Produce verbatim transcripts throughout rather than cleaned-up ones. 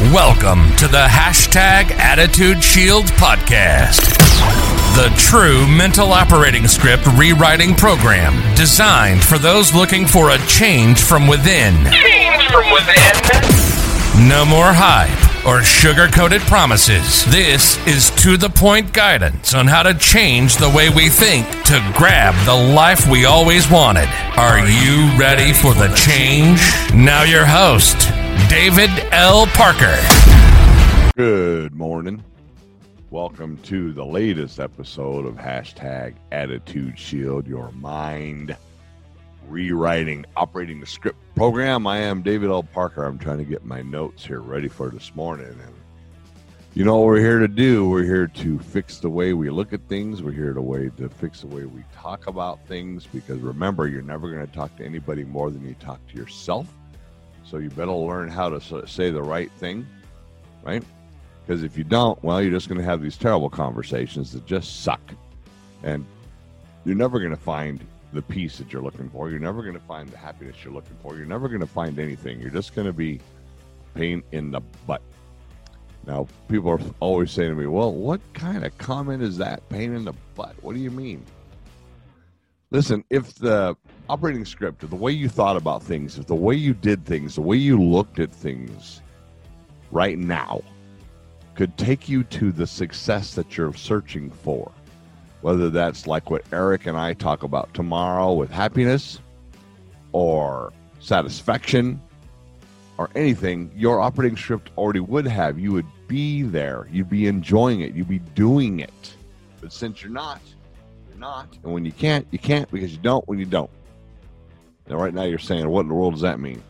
Welcome to the Hashtag Attitude Shield podcast, the true mental operating script rewriting program designed for those looking for a change from within. Change from within? No more hype or sugar-coated promises. This is to-the-point guidance on how to change the way we think to grab the life we always wanted. Are you ready for the change? Now your host, David L. Parker. Good morning. Welcome to the latest episode of Hashtag Attitude Shield, your mind rewriting, operating the script program. I am David L. Parker. I'm trying to get my notes here ready for this morning. And you know what we're here to do? We're here to fix the way we look at things. We're here to way to fix the way we talk about things, because remember, you're never going to talk to anybody more than you talk to yourself. So you better learn how to say the right thing, right? Because if you don't, well, you're just going to have these terrible conversations that just suck. And you're never going to find the peace that you're looking for. You're never going to find the happiness you're looking for. You're never going to find anything. You're just going to be pain in the butt. Now, people are always saying to me, well, what kind of comment is that? Pain in the butt. What do you mean? Listen, if the operating script, or the way you thought about things, if the way you did things, the way you looked at things right now could take you to the success that you're searching for, whether that's like what Eric and I talk about tomorrow with happiness or satisfaction or anything, your operating script already would have. You would be there. You'd be enjoying it. You'd be doing it. But since you're not, you're not. And when you can't, you can't, because you don't when you don't. Now, right now you're saying, what in the world does that mean?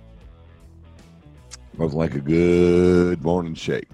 Looks like a good morning shake.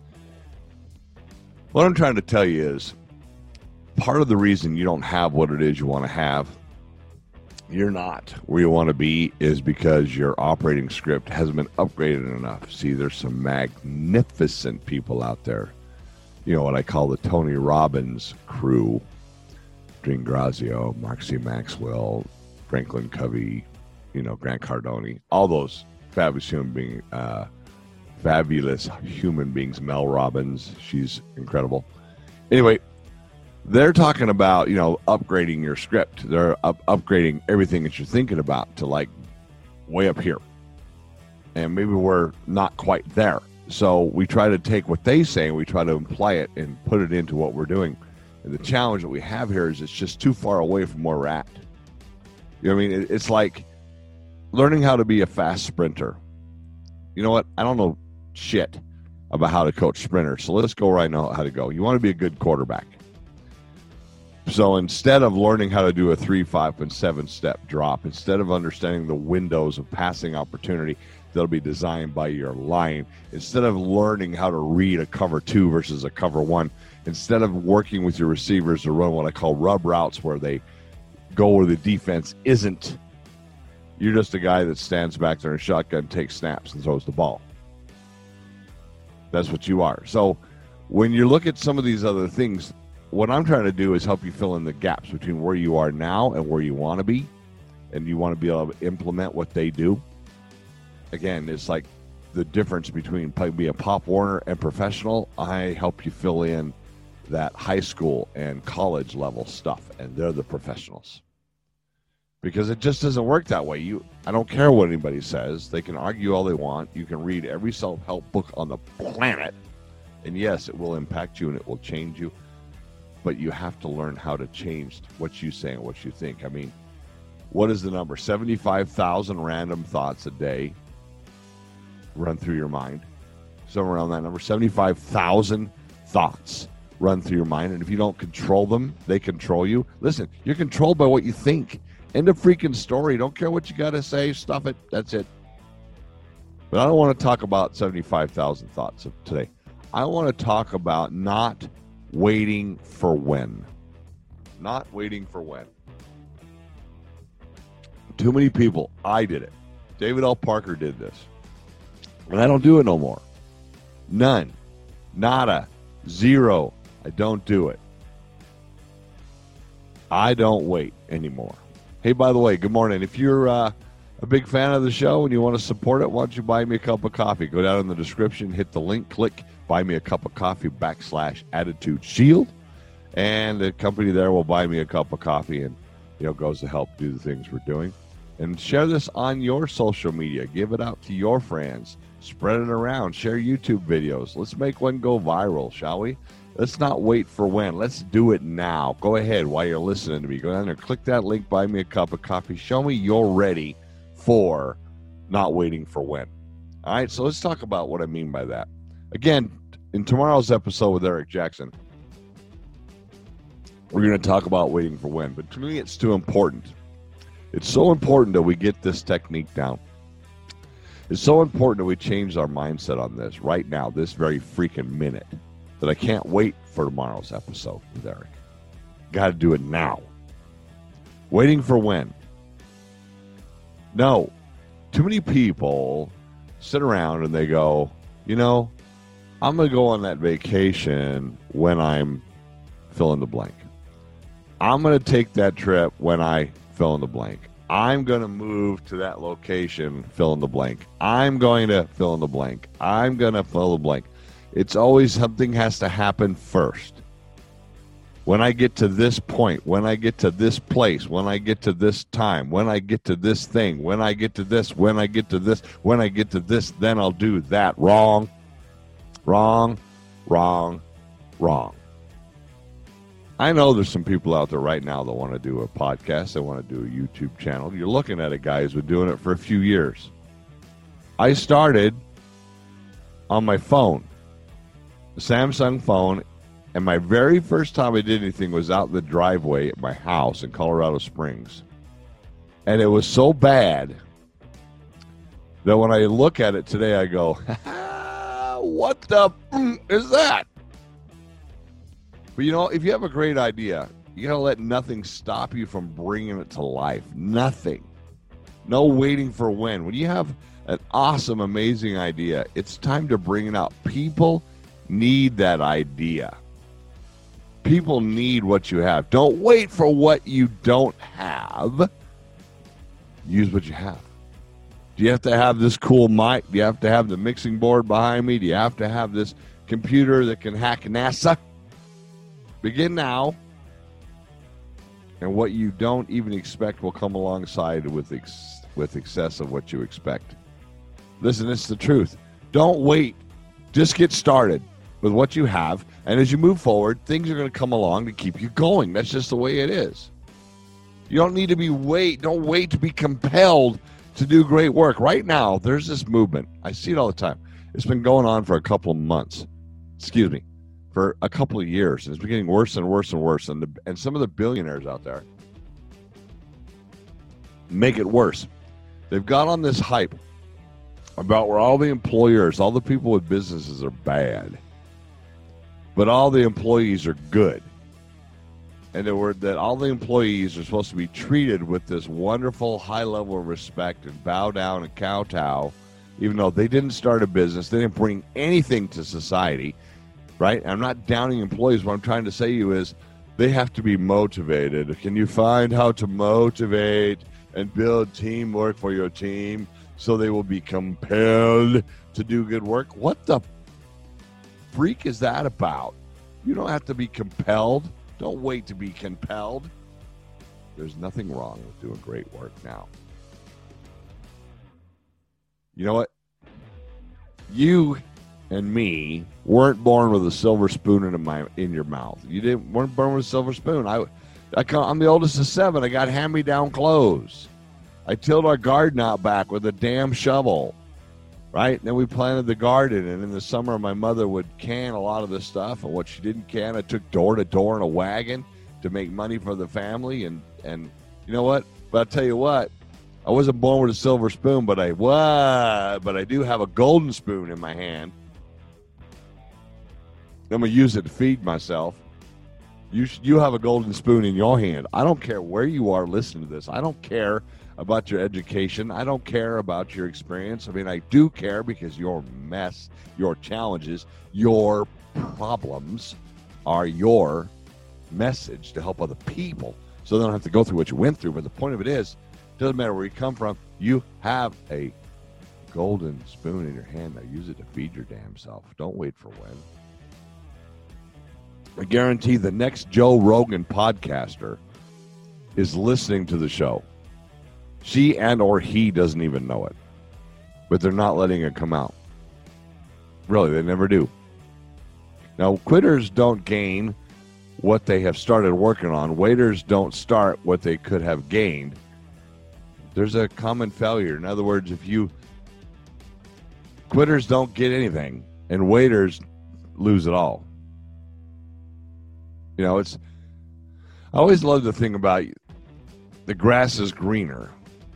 What I'm trying to tell you is, part of the reason you don't have what it is you want to have, you're not where you want to be, is because your operating script hasn't been upgraded enough. See, there's some magnificent people out there. You know, what I call the Tony Robbins crew. Dean Grazio, Mark C. Maxwell, Franklin Covey, you know, Grant Cardone, all those fabulous human beings, uh, fabulous human beings. Mel Robbins, she's incredible. Anyway, they're talking about, you know, upgrading your script. They're up, upgrading everything that you're thinking about to like way up here. And maybe we're not quite there. So we try to take what they say and we try to apply it and put it into what we're doing. And the challenge that we have here is it's just too far away from where we're at. You know what I mean? It's like learning how to be a fast sprinter. You know what? I don't know shit about how to coach sprinters. So let's go right now how to go. You want to be a good quarterback. So instead of learning how to do a three, five, and seven step drop, instead of understanding the windows of passing opportunity that'll be designed by your line, instead of learning how to read a cover two versus a cover one, instead of working with your receivers to run what I call rub routes, where they go where the defense isn't, you're just a guy that stands back there in a shotgun, takes snaps, and throws the ball. That's what you are. So when you look at some of these other things, what I'm trying to do is help you fill in the gaps between where you are now and where you want to be, and you want to be able to implement what they do. Again, it's like the difference between being a Pop Warner and professional. I help you fill in that high school and college level stuff, and they're the professionals. Because it just doesn't work that way. You, I don't care what anybody says. They can argue all they want. You can read every self-help book on the planet, and yes, it will impact you and it will change you. But you have to learn how to change what you say and what you think. I mean, what is the number? seventy-five thousand random thoughts a day run through your mind. Somewhere around that number. seventy-five thousand thoughts run through your mind. And if you don't control them, they control you. Listen, you're controlled by what you think. End of freaking story. Don't care what you got to say. Stuff it. That's it. But I don't want to talk about seventy-five thousand thoughts today. I want to talk about not waiting for when. Not waiting for when. Too many people. I did it. David L. Parker did this. And I don't do it no more. None. Nada. Zero. I don't do it. I don't wait anymore. Hey, by the way, good morning. If you're uh, a big fan of the show and you want to support it, why don't you buy me a cup of coffee? Go down in the description, hit the link, click buy me a cup of coffee backslash Attitude Shield, and the company there will buy me a cup of coffee, and you know goes to help do the things we're doing. And share this on your social media. Give it out to your friends. Spread it around. Share YouTube videos. Let's make one go viral, shall we? Let's not wait for when. Let's do it now. Go ahead while you're listening to me. Go down there, click that link, buy me a cup of coffee. Show me you're ready for not waiting for when. All right, so let's talk about what I mean by that. Again, in tomorrow's episode with Eric Jackson, we're going to talk about waiting for when. But to me, it's too important. It's so important that we get this technique down. It's so important that we change our mindset on this right now, this very freaking minute, that I can't wait for tomorrow's episode with Eric. Got to do it now. Waiting for when? No. Too many people sit around and they go, you know, I'm going to go on that vacation when I'm fill in the blank. I'm going to take that trip when I fill in the blank. I'm going to move to that location, fill in the blank. I'm going to fill in the blank. I'm going to fill in the blank. It's always something has to happen first. When I get to this point, when I get to this place, when I get to this time, when I get to this thing, when I get to this, when I get to this, when I get to this, then I'll do that. Wrong, wrong, wrong, wrong. I know there's some people out there right now that want to do a podcast. They want to do a YouTube channel. You're looking at a guy who's been doing it for a few years. I started on my phone, a Samsung phone, and my very first time I did anything was out in the driveway at my house in Colorado Springs. And it was so bad that when I look at it today, I go, what the f- is that? But, you know, if you have a great idea, you got to let nothing stop you from bringing it to life. Nothing. No waiting for when. When you have an awesome, amazing idea, it's time to bring it out. People need that idea. People need what you have. Don't wait for what you don't have. Use what you have. Do you have to have this cool mic? Do you have to have the mixing board behind me? Do you have to have this computer that can hack NASA? Begin now, and what you don't even expect will come alongside with ex- with excess of what you expect. Listen, it's the truth. Don't wait. Just get started with what you have, and as you move forward, things are going to come along to keep you going. That's just the way it is. You don't need to be wait. Don't wait to be compelled to do great work. Right now, there's this movement. I see it all the time. It's been going on for a couple of months. Excuse me. For a couple of years, and it's been getting worse and worse and worse. And the, and some of the billionaires out there make it worse. They've got on this hype about where all the employers, all the people with businesses are bad, but all the employees are good. And that, were, that all the employees are supposed to be treated with this wonderful high level of respect and bow down and kowtow, even though they didn't start a business, they didn't bring anything to society. Right? I'm not downing employees. What I'm trying to say to you is they have to be motivated. Can you find how to motivate and build teamwork for your team so they will be compelled to do good work? What the freak is that about? You don't have to be compelled. Don't wait to be compelled. There's nothing wrong with doing great work now. You know what? You and me weren't born with a silver spoon in my in your mouth. You didn't weren't born with a silver spoon. I, I I'm the oldest of seven. I got hand-me-down clothes. I tilled our garden out back with a damn shovel, right? And then we planted the garden, and in the summer, my mother would can a lot of the stuff, and what she didn't can, I took door to door in a wagon to make money for the family. And and you know what? But I'll tell you what. I wasn't born with a silver spoon, but I was. But I do have a golden spoon in my hand. I'm going to use it to feed myself. You you have a golden spoon in your hand. I don't care where you are listening to this. I don't care about your education. I don't care about your experience. I mean, I do care because your mess, your challenges, your problems are your message to help other people so they don't have to go through what you went through. But the point of it is, it doesn't matter where you come from. You have a golden spoon in your hand. Now use it to feed your damn self. Don't wait for when. I guarantee the next Joe Rogan podcaster is listening to the show. She and or he doesn't even know it. But they're not letting it come out. Really, they never do. Now, quitters don't gain what they have started working on. Waiters don't start what they could have gained. There's a common failure. In other words, if you... Quitters don't get anything, and waiters lose it all. You know, it's... I always love the thing about the grass is greener.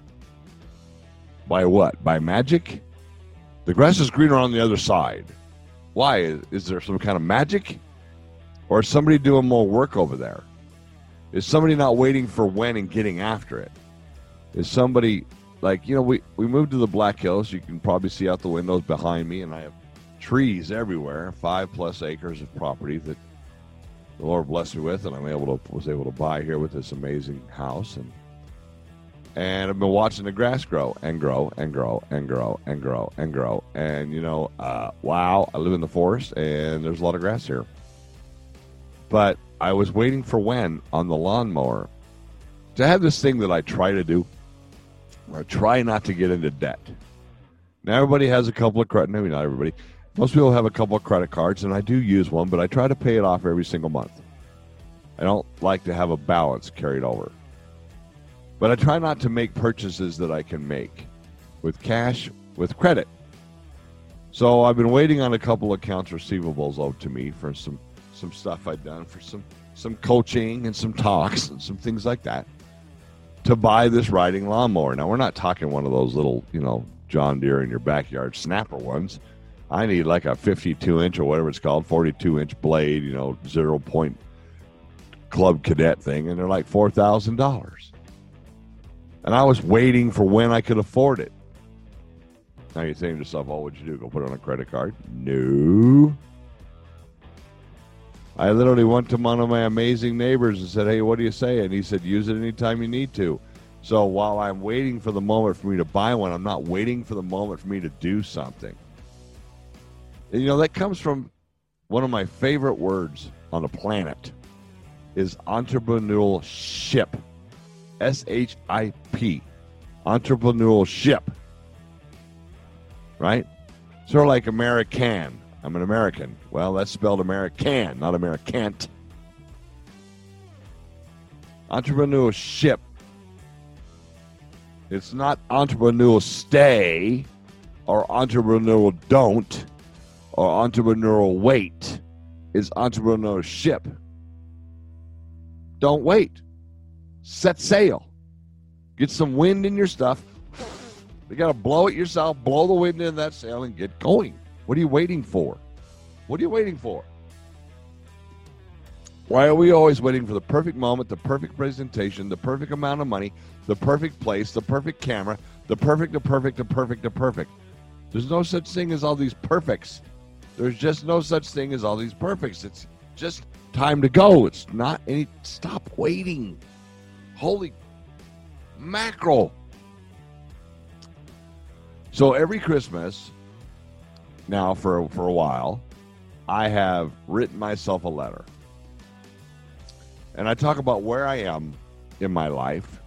By what? By magic? The grass is greener on the other side. Why? Is, is there some kind of magic? Or is somebody doing more work over there? Is somebody not waiting for when and getting after it? Is somebody, like, you know, we, we moved to the Black Hills. You can probably see out the windows behind me, and I have trees everywhere, five plus acres of property that the Lord blessed me with, and I'm able to was able to buy here with this amazing house. And And I've been watching the grass grow and grow and grow and grow and grow and grow. And, you know, uh, wow, I live in the forest and there's a lot of grass here. But I was waiting for when on the lawnmower to have this thing that I try to do. I try not to get into debt. Now, everybody has a couple of credit, maybe not everybody. Most people have a couple of credit cards, and I do use one, but I try to pay it off every single month. I don't like to have a balance carried over. But I try not to make purchases that I can make with cash, with credit. So I've been waiting on a couple of accounts receivables owed to me for some, some stuff I've done, for some, some coaching and some talks and some things like that, to buy this riding lawnmower. Now, we're not talking one of those little, you know, John Deere in your backyard snapper ones. I need like a fifty-two inch or whatever it's called, forty-two inch blade, you know, zero point Club Cadet thing, and they're like four thousand dollars. And I was waiting for when I could afford it. Now you're saying to yourself, oh, what'd you do? Go put it on a credit card? No. I literally went to one of my amazing neighbors and said, hey, what do you say? And he said, use it anytime you need to. So while I'm waiting for the moment for me to buy one, I'm not waiting for the moment for me to do something. And, you know, that comes from one of my favorite words on the planet is entrepreneurship. S H I P. Entrepreneurship. Right? Sort of like American. I'm an American. Well, that's spelled American, not Americant. Entrepreneurship. It's not entrepreneurial stay or entrepreneurial don't or entrepreneurial wait. It's entrepreneurship. Don't wait. Set sail. Get some wind in your stuff. You got to blow it yourself, blow the wind in that sail, and get going. What are you waiting for? What are you waiting for? Why are we always waiting for the perfect moment, the perfect presentation, the perfect amount of money, the perfect place, the perfect camera, the perfect, the perfect, the perfect, the perfect? There's no such thing as all these perfects. There's just no such thing as all these perfects. It's just time to go. It's not any... Stop waiting. Holy mackerel. So every Christmas, now for, for a while, I have written myself a letter. And I talk about where I am in my life,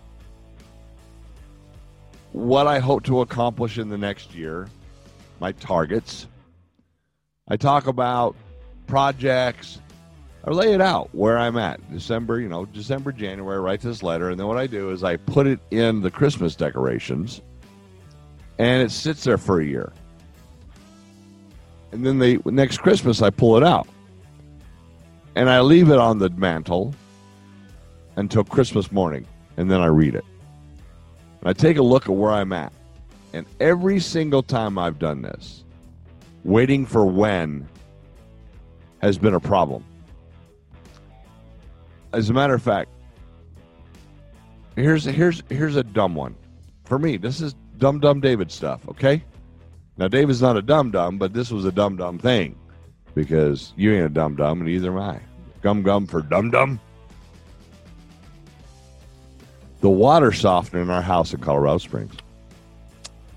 what I hope to accomplish in the next year, my targets. I talk about projects. I lay it out where I'm at. December, you know, December, January, I write this letter, and then what I do is I put it in the Christmas decorations, and it sits there for a year. And then they next Christmas, I pull it out, and I leave it on the mantle until Christmas morning, and then I read it. And I take a look at where I'm at, and every single time I've done this, waiting for when has been a problem. As a matter of fact, here's here's here's a dumb one. For me, this is dumb dumb David stuff, okay? Now, David's not a dumb dumb, but this was a dumb dumb thing. Because you ain't a dumb dumb, and neither am I. Gum gum for dumb dumb. The water softener in our house in Colorado Springs.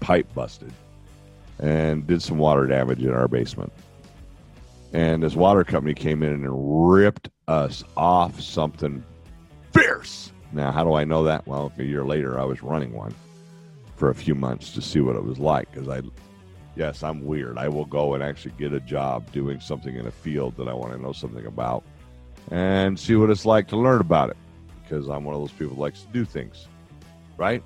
pipe busted and did some water damage in our basement. And this water company came in and ripped us off something fierce. Now, how do I know that? Well, a year later, I was running one for a few months to see what it was like. Because I, yes, I'm weird. I will go and actually get a job doing something in a field that I want to know something about and see what it's like to learn about it. Because I'm one of those people who likes to do things, right?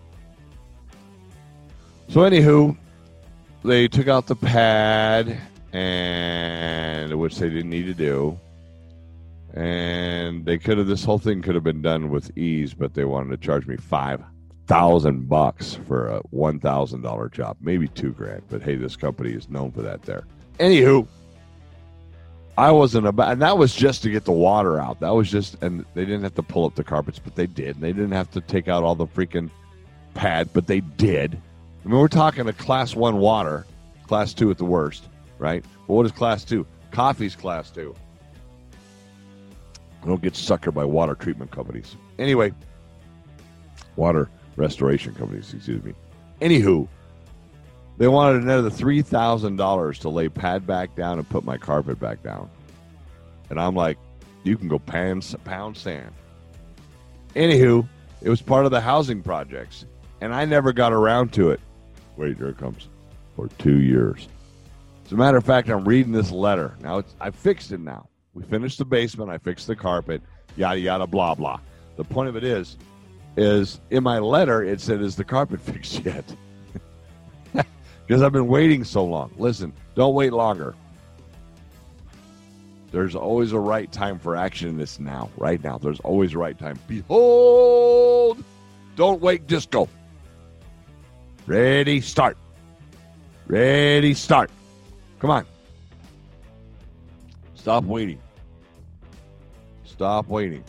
So, anywho, they took out the pad, and which they didn't need to do. And they could have, this whole thing could have been done with ease, but they wanted to charge me five thousand bucks for a one thousand dollar job, maybe two grand. But hey, this company is known for that there. Anywho, I wasn't about, and that was just to get the water out. That was just, and they didn't have to pull up the carpets, but they did. And they didn't have to take out all the freaking pad, but they did. I mean, we're talking a class one water, class two at the worst, right? Well, what is class two? Coffee's class two. Don't get suckered by water treatment companies. Anyway, water restoration companies, excuse me. Anywho, they wanted another three thousand dollars to lay pad back down and put my carpet back down. And I'm like, you can go pound, pound sand. Anywho, it was part of the housing projects, and I never got around to it. Wait, here it comes. For two years. As a matter of fact, I'm reading this letter. Now, it's, I fixed it now. We finished the basement. I fixed the carpet. Yada, yada, blah, blah. The point of it is, is in my letter, it said, is the carpet fixed yet? Because I've been waiting so long. Listen, don't wait longer. There's always a right time for action in this now. Right now. There's always a right time. Behold! Don't wait, just go. Ready, start. Ready, start. Come on. Stop waiting. Stop waiting.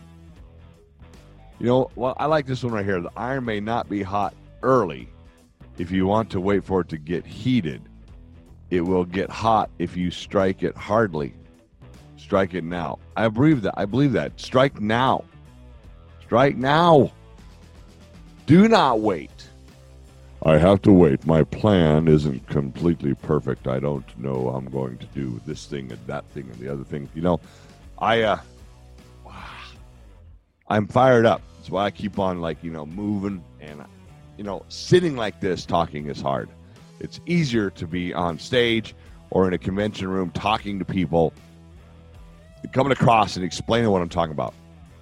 You know, well, I like this one right here. The iron may not be hot early. If you want to wait for it to get heated, it will get hot if you strike it hardly. Strike it now. I believe that. I believe that. Strike now. Strike now. Do not wait. I have to wait. My plan isn't completely perfect. I don't know I'm going to do this thing and that thing and the other thing. You know, I, uh, I'm fired up. That's why I keep on, like, you know, moving. And, you know, sitting like this talking is hard. It's easier to be on stage or in a convention room talking to people, coming across and explaining what I'm talking about.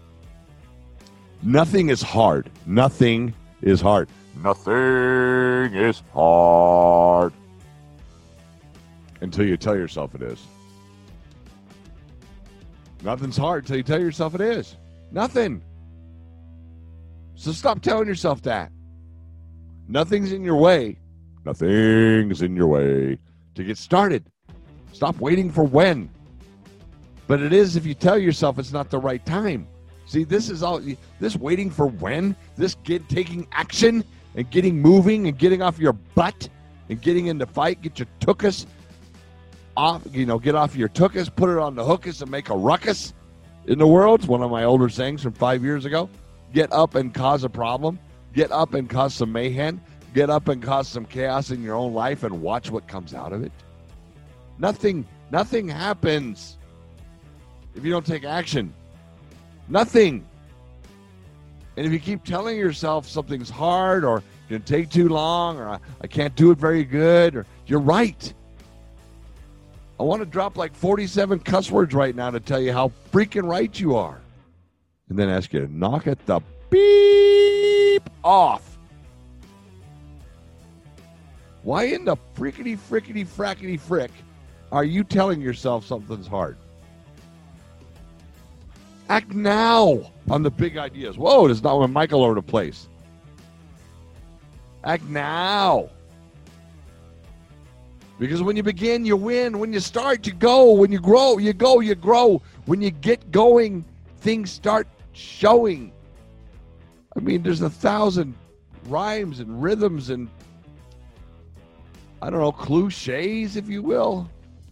Nothing is hard. Nothing is hard. Nothing is hard until you tell yourself it is. Nothing's hard until you tell yourself it is. Nothing. So stop telling yourself that. Nothing's in your way. Nothing's in your way to get started. Stop waiting for when. But it is if you tell yourself it's not the right time. See, this is all, this waiting for when, this get taking action and getting moving and getting off your butt and getting in the fight, get your tuchus off, you know, get off your tuchus, put it on the hookus and make a ruckus in the world. It's one of my older sayings from five years ago. Get up and cause a problem. Get up and cause some mayhem. Get up and cause some chaos in your own life and watch what comes out of it. Nothing, nothing happens if you don't take action. Nothing. And if you keep telling yourself something's hard or it's going to take too long or I, I can't do it very good, or you're right. I want to drop like forty-seven cuss words right now to tell you how freaking right you are. And then ask you to knock it the beep off. Why in the frickety, frickety, frackety frick are you telling yourself something's hard? Act now on the big ideas. Whoa, that's not when Michael over the place. Act now. Because when you begin, you win. When you start, you go. When you grow, you go, you grow. When you get going, things start showing. I mean, there's a thousand rhymes and rhythms and, I don't know, cliches, if you will.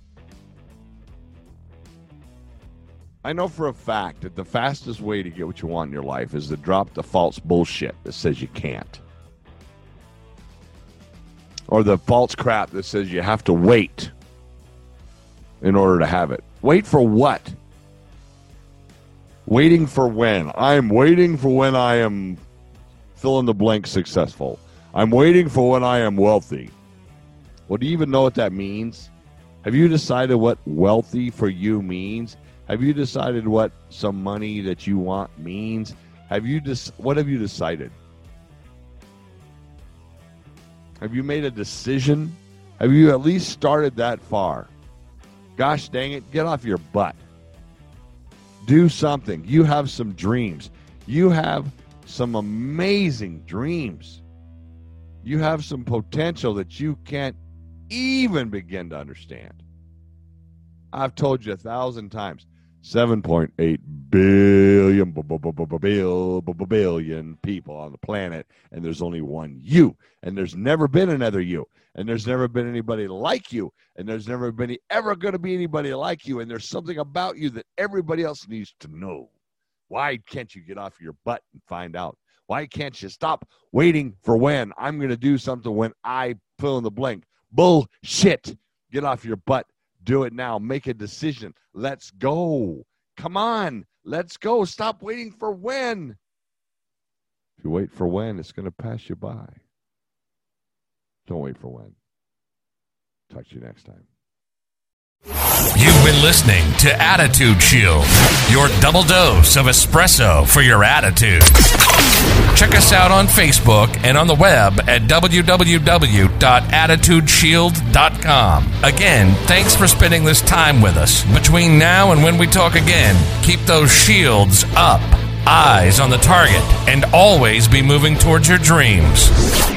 I know for a fact that the fastest way to get what you want in your life is to drop the false bullshit that says you can't. or the false crap that says you have to wait in order to have it. Wait for what? Waiting for when? I'm waiting for when I am fill in the blank successful. I'm waiting for when I am wealthy. Well, do you even know what that means? Have you decided what wealthy for you means? Have you decided what some money that you want means? Have you dis- what have you decided? Have you made a decision? Have you at least started that far? Gosh dang it, get off your butt. Do something. You have some dreams. You have some amazing dreams. You have some potential that you can't even begin to understand. I've told you a thousand times, seven point eight billion billion people on the planet, and there's only one you, and there's never been another you, and there's never been anybody like you, and there's never been ever going to be anybody like you, and there's something about you that everybody else needs to know. Why can't you get off your butt and find out? Why can't you stop waiting for when I'm going to do something when I fill in the blank? Bullshit. Get off your butt. Do it now. Make a decision. Let's go. Come on. Let's go. Stop waiting for when. If you wait for when, it's going to pass you by. Don't wait for when. Talk to you next time. You've been listening to Attitude Shield, your double dose of espresso for your attitude. Check us out on Facebook and on the web at w w w dot attitude shield dot com. Again, thanks for spending this time with us. Between now and when we talk again, keep those shields up, eyes on the target, and always be moving towards your dreams.